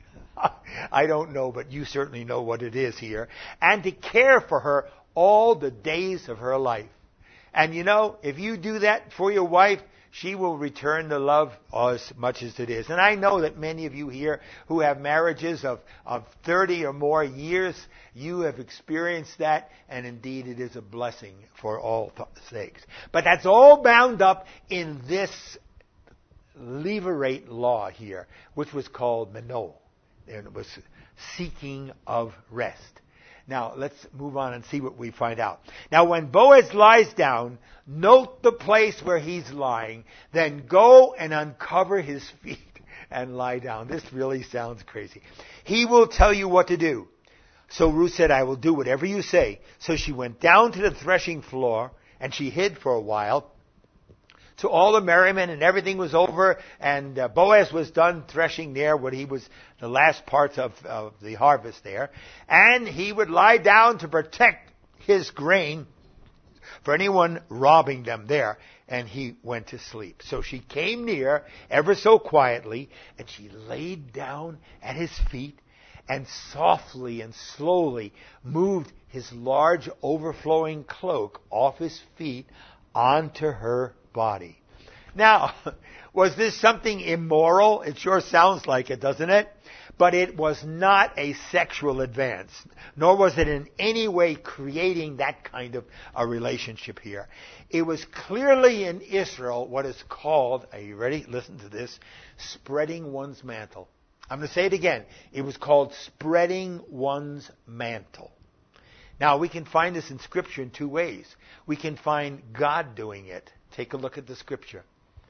I don't know, but you certainly know what it is here. And to care for her all the days of her life. And you know, if you do that for your wife, she will return the love as much as it is. And I know that many of you here who have marriages of 30 or more years, you have experienced that, and indeed it is a blessing for all sakes. But that's all bound up in this levirate law here, which was called Manoah, and it was seeking of rest. Now, let's move on and see what we find out. Now, when Boaz lies down, note the place where he's lying, then go and uncover his feet and lie down. This really sounds crazy. He will tell you what to do. So Ruth said, I will do whatever you say. So she went down to the threshing floor, and she hid for a while. To all the merriment, and everything was over, and Boaz was done threshing there, what he was the last parts of the harvest there, and he would lie down to protect his grain for anyone robbing them there, and he went to sleep. So she came near ever so quietly, and she laid down at his feet, and softly and slowly moved his large overflowing cloak off his feet onto her body. Now, was this something immoral? It sure sounds like it, doesn't it? But it was not a sexual advance, nor was it in any way creating that kind of a relationship here. It was clearly in Israel what is called, are you ready? Listen to this, spreading one's mantle. I'm going to say it again. It was called spreading one's mantle. Now, we can find this in Scripture in two ways. We can find God doing it. Take a look at the Scripture.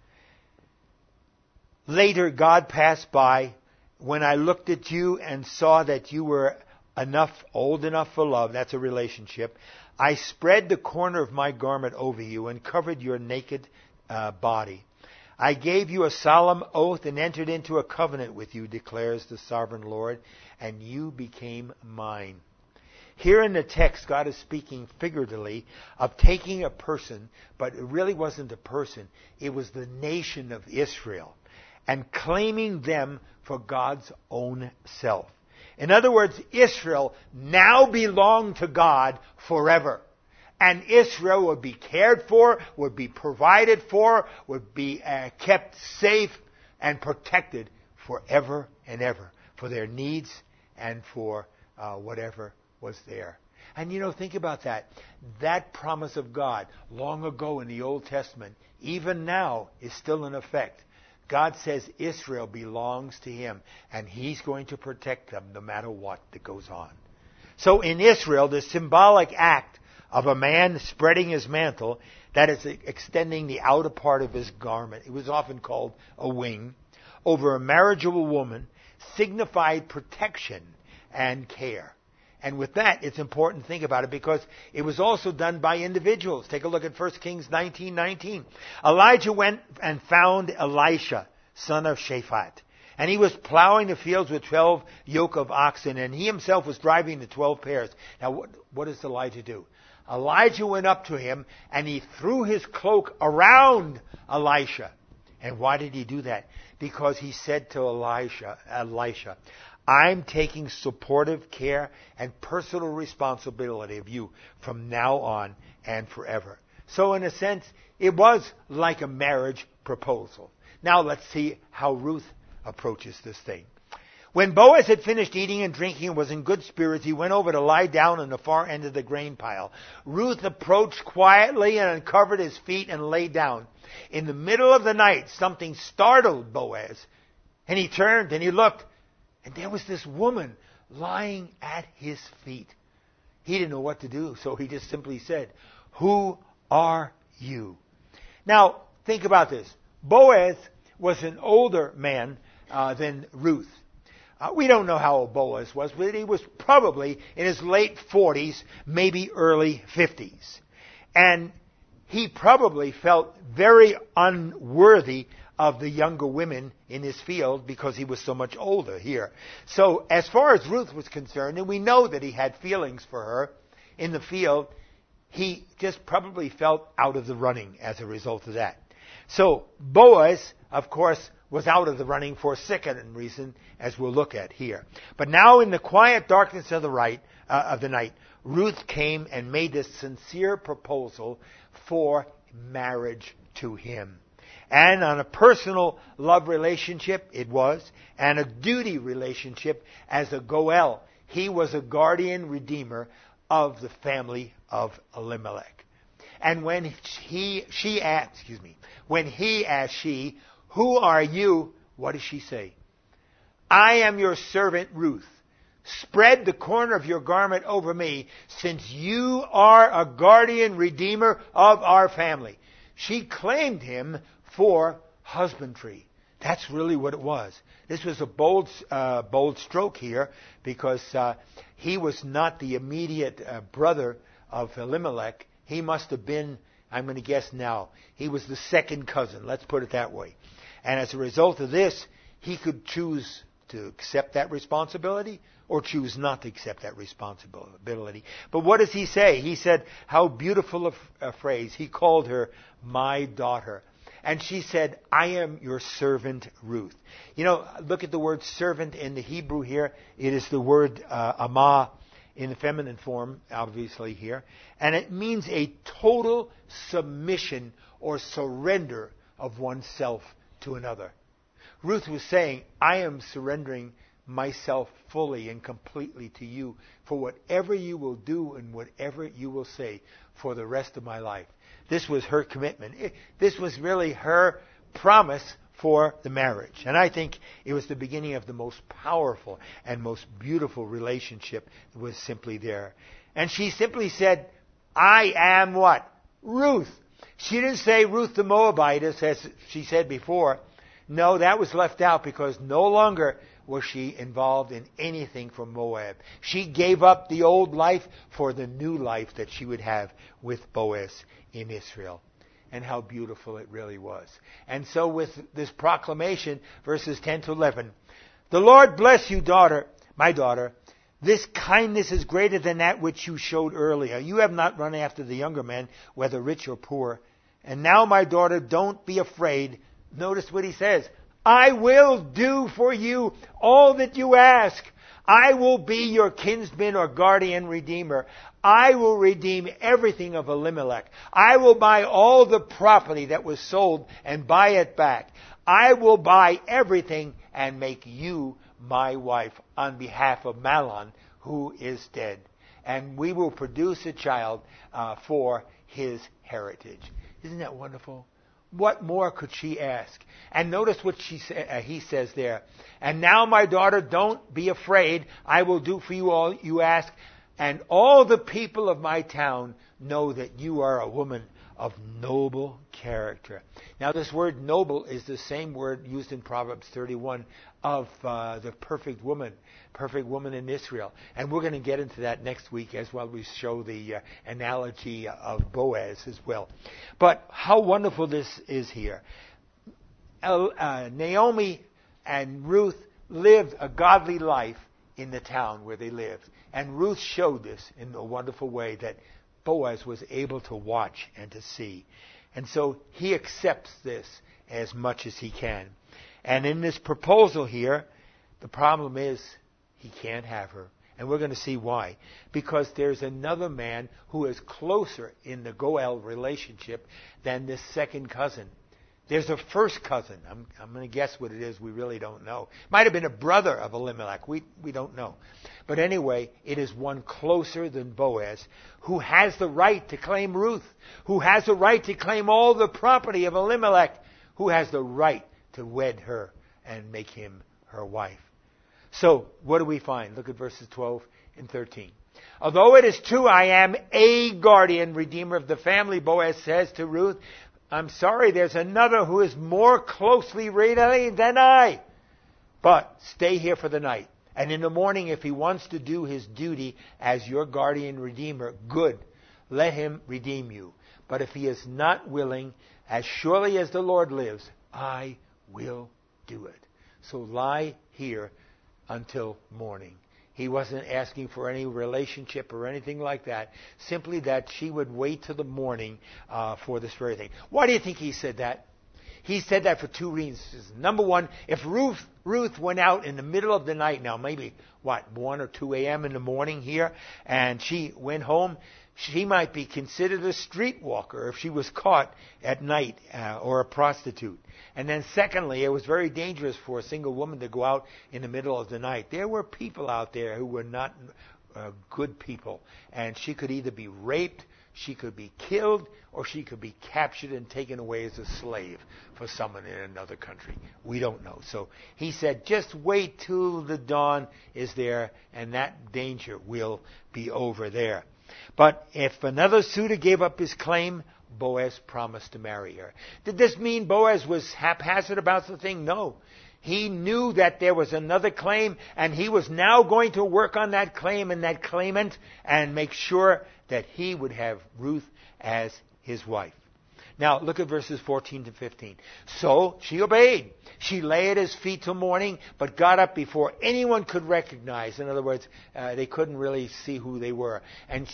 Later, God passed by. When I looked at you and saw that you were old enough for love, that's a relationship, I spread the corner of my garment over you and covered your naked body. I gave you a solemn oath and entered into a covenant with you, declares the sovereign Lord, and you became mine. Here in the text, God is speaking figuratively of taking a person, but it really wasn't a person. It was the nation of Israel, and claiming them for God's own self. In other words, Israel now belonged to God forever. And Israel would be cared for, would be provided for, would be kept safe and protected forever and ever for their needs and for whatever was there. And think about that. That promise of God long ago in the Old Testament, even now, is still in effect. God says Israel belongs to Him, and He's going to protect them no matter what that goes on. So in Israel, the symbolic act of a man spreading his mantle, that is extending the outer part of his garment, it was often called a wing, over a marriageable woman, signified protection and care. And with that, it's important to think about it because it was also done by individuals. Take a look at 1 Kings 19:19. Elijah went and found Elisha, son of Shaphat. And he was plowing the fields with 12 yoke of oxen, and he himself was driving the 12 pairs. Now, what does Elijah do? Elijah went up to him, and he threw his cloak around Elisha. And why did he do that? Because he said to Elisha, I'm taking supportive care and personal responsibility of you from now on and forever. So in a sense, it was like a marriage proposal. Now let's see how Ruth approaches this thing. When Boaz had finished eating and drinking and was in good spirits, he went over to lie down on the far end of the grain pile. Ruth approached quietly and uncovered his feet and lay down. In the middle of the night, something startled Boaz, and he turned and he looked. And there was this woman lying at his feet. He didn't know what to do, so he just simply said, Who are you? Now, think about this. Boaz was an older man than Ruth. We don't know how old Boaz was, but he was probably in his late 40s, maybe early 50s. And he probably felt very unworthy of the younger women in his field because he was so much older here. So as far as Ruth was concerned, and we know that he had feelings for her in the field, he just probably felt out of the running as a result of that. So Boaz, of course, was out of the running for a second reason, as we'll look at here. But now in the quiet darkness of the night, Ruth came and made this sincere proposal for marriage to him. And on a personal love relationship, it was, and a duty relationship as a Goel. He was a guardian redeemer of the family of Elimelech. And when he asked, "Who are you?" what does she say? "I am your servant Ruth. Spread the corner of your garment over me, since you are a guardian redeemer of our family." She claimed him for husbandry. That's really what it was. This was a bold stroke here, because he was not the immediate brother of Elimelech. He must have been, I'm going to guess now, he was the second cousin. Let's put it that way. And as a result of this, he could choose to accept that responsibility or choose not to accept that responsibility. But what does he say? He said, how beautiful a phrase. He called her my daughter. And she said, "I am your servant Ruth." You know, look at the word servant in the Hebrew here. It is the word amah in the feminine form, obviously here. And it means a total submission or surrender of oneself to another. Ruth was saying, I am surrendering myself fully and completely to you for whatever you will do and whatever you will say for the rest of my life. This was her commitment. This was really her promise for the marriage. And I think it was the beginning of the most powerful and most beautiful relationship that was simply there. And she simply said, I am what? Ruth. She didn't say Ruth the Moabitess, as she said before. No, that was left out because no longer was she involved in anything from Moab. She gave up the old life for the new life that she would have with Boaz in Israel. And how beautiful it really was. And so with this proclamation, verses 10 to 11, the Lord bless you, daughter, my daughter. This kindness is greater than that which you showed earlier. You have not run after the younger men, whether rich or poor. And now, my daughter, don't be afraid. Notice what he says. I will do for you all that you ask. I will be your kinsman or guardian redeemer. I will redeem everything of Elimelech. I will buy all the property that was sold and buy it back. I will buy everything and make you my wife on behalf of Mahlon, who is dead. And we will produce a child for his heritage. Isn't that wonderful? What more could she ask? And notice what he says there. And now, my daughter, don't be afraid. I will do for you all you ask. And all the people of my town know that you are a woman of noble character. Now, this word noble is the same word used in Proverbs 31 of the perfect woman in Israel. And we're going to get into that next week as well. We show the analogy of Boaz as well. But how wonderful this is here. Naomi and Ruth lived a godly life in the town where they lived. And Ruth showed this in a wonderful way that Boaz was able to watch and to see. And so he accepts this as much as he can. And in this proposal here, the problem is he can't have her. And we're going to see why. Because there's another man who is closer in the Goel relationship than this second cousin. There's a first cousin. I'm going to guess what it is. We really don't know. Might have been a brother of Elimelech. We don't know. But anyway, it is one closer than Boaz who has the right to claim Ruth, who has the right to claim all the property of Elimelech, who has the right to wed her and make him her wife. So, what do we find? Look at verses 12 and 13. Although it is true I am a guardian redeemer of the family, Boaz says to Ruth, I'm sorry, there's another who is more closely related than I. But stay here for the night. And in the morning, if he wants to do his duty as your guardian redeemer, good. Let him redeem you. But if he is not willing, as surely as the Lord lives, I will do it. So lie here until morning. He wasn't asking for any relationship or anything like that. Simply that she would wait till the morning for this very thing. Why do you think he said that? He said that for two reasons. Number one, if Ruth went out in the middle of the night, now maybe, 1 or 2 a.m. in the morning here, and she went home, she might be considered a streetwalker if she was caught at night, or a prostitute. And then secondly, it was very dangerous for a single woman to go out in the middle of the night. There were people out there who were not good people, and she could either be raped, she could be killed, or she could be captured and taken away as a slave for someone in another country. We don't know. So he said, just wait till the dawn is there, and that danger will be over there. But if another suitor gave up his claim, Boaz promised to marry her. Did this mean Boaz was haphazard about the thing? No. He knew that there was another claim, and he was now going to work on that claim and that claimant and make sure that he would have Ruth as his wife. Now, look at verses 14 to 15. So she obeyed. She lay at his feet till morning, but got up before anyone could recognize. In other words, they couldn't really see who they were. And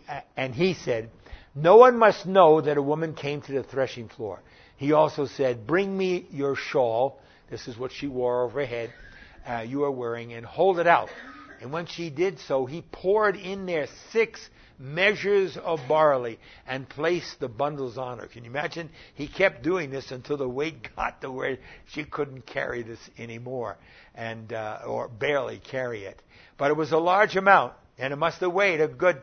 he said, no one must know that a woman came to the threshing floor. He also said, bring me your shawl. This is what she wore over her head, you are wearing, and hold it out. And when she did so, he poured in there 6 measures of barley and placed the bundles on her. Can you imagine? He kept doing this until the weight got to where she couldn't carry this anymore, or barely carry it. But it was a large amount, and it must have weighed a good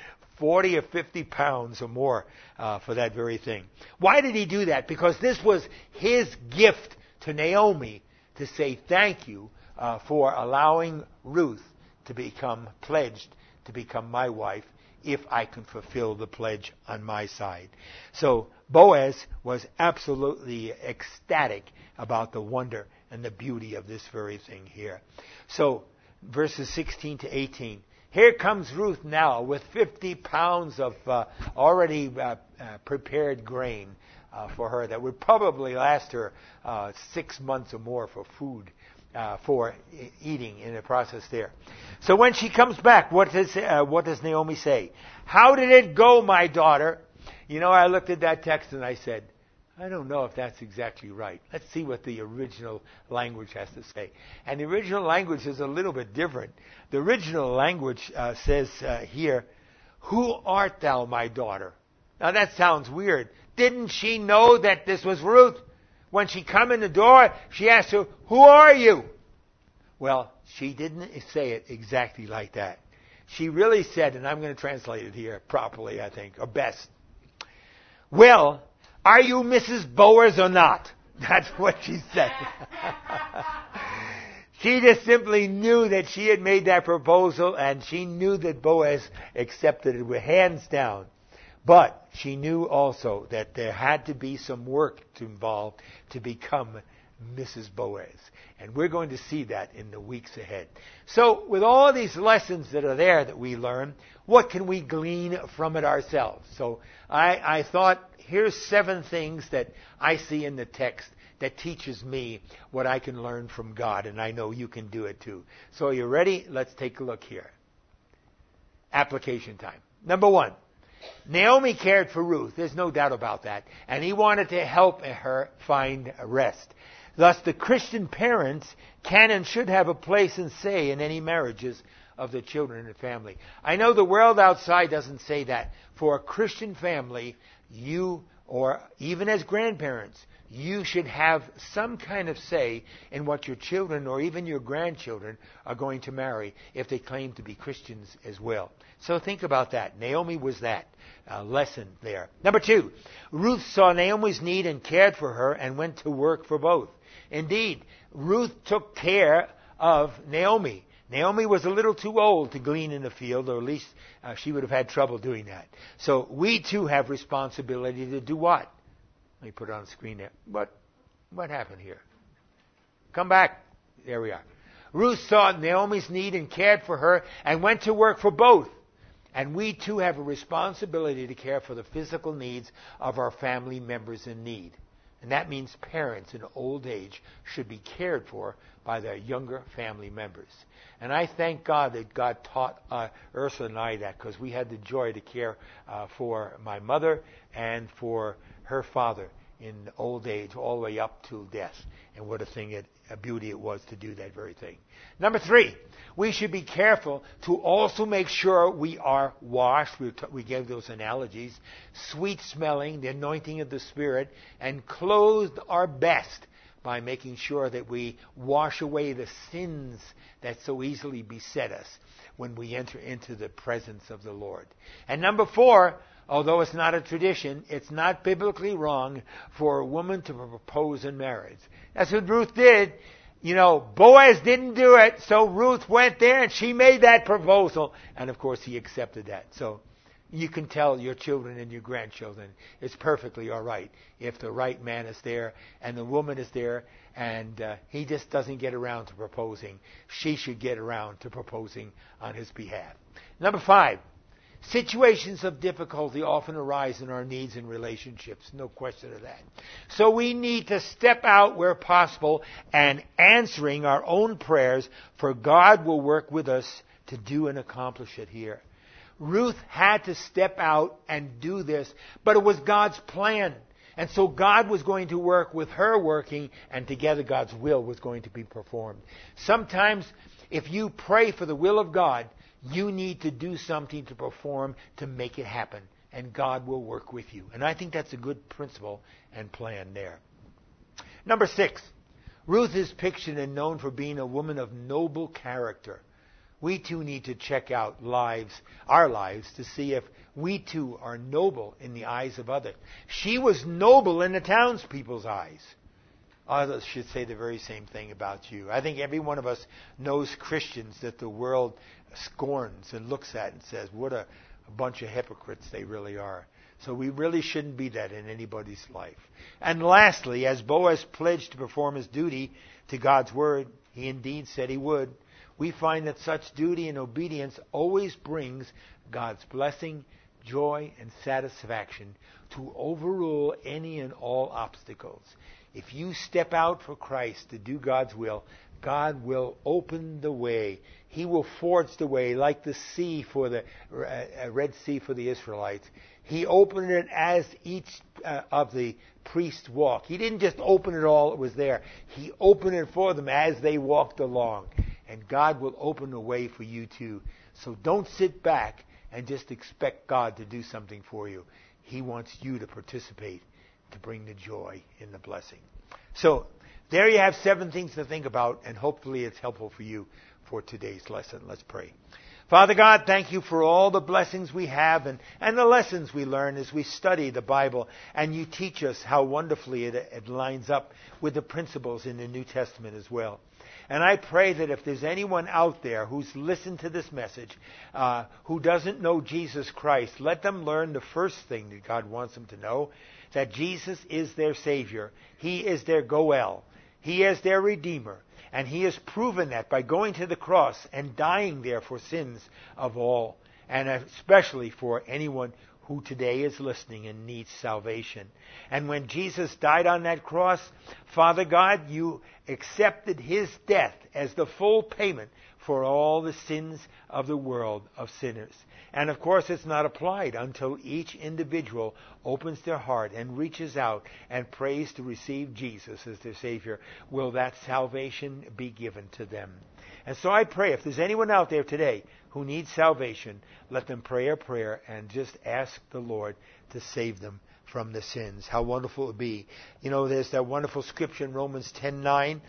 40 or 50 pounds or more for that very thing. Why did he do that? Because this was his gift to Naomi to say thank you for allowing Ruth to become pledged to become my wife if I can fulfill the pledge on my side. So Boaz was absolutely ecstatic about the wonder and the beauty of this very thing here. So verses 16 to 18. Here comes Ruth now with 50 pounds of already prepared grain for her that would probably last her 6 months or more for food, for eating in the process there. So when she comes back, what does Naomi say? How did it go, my daughter? You know, I looked at that text and I said, I don't know if that's exactly right. Let's see what the original language has to say. And the original language is a little bit different. The original language says here, who art thou, my daughter? Now that sounds weird. Didn't she know that this was Ruth? When she come in the door, she asked her, who are you? Well, she didn't say it exactly like that. She really said, and I'm going to translate it here properly, I think, or best. Well, are you Mrs. Boaz or not? That's what she said. She just simply knew that she had made that proposal, and she knew that Boaz accepted it with hands down. But she knew also that there had to be some work involved to become Mrs. Boaz. And we're going to see that in the weeks ahead. So with all these lessons that are there that we learn, what can we glean from it ourselves? So I thought, here's 7 things that I see in the text that teaches me what I can learn from God. And I know you can do it too. So are you ready? Let's take a look here. Application time. Number 1. Naomi cared for Ruth. There's no doubt about that. And he wanted to help her find rest. Thus, the Christian parents can and should have a place and say in any marriages of the children and family. I know the world outside doesn't say that. For a Christian family, you, or even as grandparents, you should have some kind of say in what your children or even your grandchildren are going to marry if they claim to be Christians as well. So think about that. Naomi was that lesson there. Number 2, Ruth saw Naomi's need and cared for her and went to work for both. Indeed, Ruth took care of Naomi. Naomi was a little too old to glean in the field, or at least she would have had trouble doing that. So we too have responsibility to do what? Let me put it on the screen there. What happened here? Come back. There we are. Ruth saw Naomi's need and cared for her and went to work for both. And we too have a responsibility to care for the physical needs of our family members in need. And that means parents in old age should be cared for by their younger family members. And I thank God that God taught Ursula and I that, because we had the joy to care for my mother and for her father in old age all the way up to death. And what a beauty it was to do that very thing. Number 3, we should be careful to also make sure we are washed. We gave those analogies. Sweet smelling, the anointing of the Spirit, and clothed our best by making sure that we wash away the sins that so easily beset us when we enter into the presence of the Lord. And number 4, although it's not a tradition, it's not biblically wrong for a woman to propose in marriage. That's what Ruth did. Boaz didn't do it, so Ruth went there and she made that proposal. And of course he accepted that. So you can tell your children and your grandchildren it's perfectly all right if the right man is there and the woman is there and he just doesn't get around to proposing. She should get around to proposing on his behalf. Number 5, situations of difficulty often arise in our needs and relationships. No question of that. So we need to step out where possible and answering our own prayers, for God will work with us to do and accomplish it here. Ruth had to step out and do this, but it was God's plan. And so God was going to work with her working, and together God's will was going to be performed. Sometimes, if you pray for the will of God, you need to do something to perform to make it happen, and God will work with you. And I think that's a good principle and plan there. Number 6, Ruth is pictured and known for being a woman of noble character. We too need to check out our lives, to see if we too are noble in the eyes of others. She was noble in the townspeople's eyes. Others should say the very same thing about you. I think every one of us knows Christians that the world scorns and looks at and says, what a bunch of hypocrites they really are. So we really shouldn't be that in anybody's life. And lastly, as Boaz pledged to perform his duty to God's word, he indeed said he would. We find that such duty and obedience always brings God's blessing, joy, and satisfaction to overrule any and all obstacles. If you step out for Christ to do God's will, God will open the way. He will forge the way like the sea for the Red Sea for the Israelites. He opened it as each of the priests walked. He didn't just open it all, it was there. He opened it for them as they walked along. And God will open the way for you too. So don't sit back and just expect God to do something for you. He wants you to participate, to bring the joy in the blessing. So there you have 7 things to think about, and hopefully it's helpful for you for today's lesson. Let's pray. Father God, thank you for all the blessings we have and the lessons we learn as we study the Bible, and you teach us how wonderfully it lines up with the principles in the New Testament as well. And I pray that if there's anyone out there who's listened to this message, who doesn't know Jesus Christ, let them learn the first thing that God wants them to know, that Jesus is their Savior. He is their Goel. He is their Redeemer. And He has proven that by going to the cross and dying there for sins of all, and especially for anyone who today is listening and needs salvation. And when Jesus died on that cross, Father God, you accepted His death as the full payment for all the sins of the world of sinners. And of course, it's not applied until each individual opens their heart and reaches out and prays to receive Jesus as their Savior. Will that salvation be given to them? And so I pray, if there's anyone out there today who needs salvation, let them pray a prayer and just ask the Lord to save them from the sins. How wonderful it would be. You know, there's that wonderful scripture in Romans 10:9.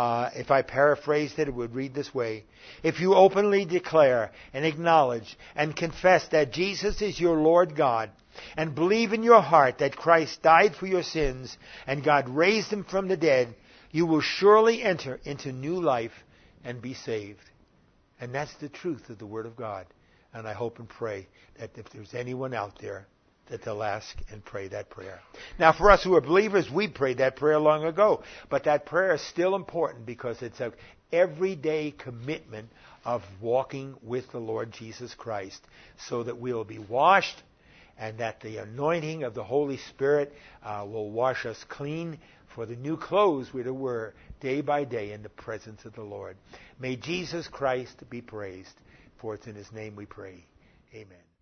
If I paraphrased it, it would read this way. If you openly declare and acknowledge and confess that Jesus is your Lord God, and believe in your heart that Christ died for your sins and God raised Him from the dead, you will surely enter into new life and be saved. And that's the truth of the Word of God. And I hope and pray that if there's anyone out there, that they'll ask and pray that prayer. Now, for us who are believers, we prayed that prayer long ago. But that prayer is still important because it's an everyday commitment of walking with the Lord Jesus Christ so that we'll be washed and that the anointing of the Holy Spirit will wash us clean for the new clothes we're to wear day by day in the presence of the Lord. May Jesus Christ be praised, for it's in His name we pray. Amen.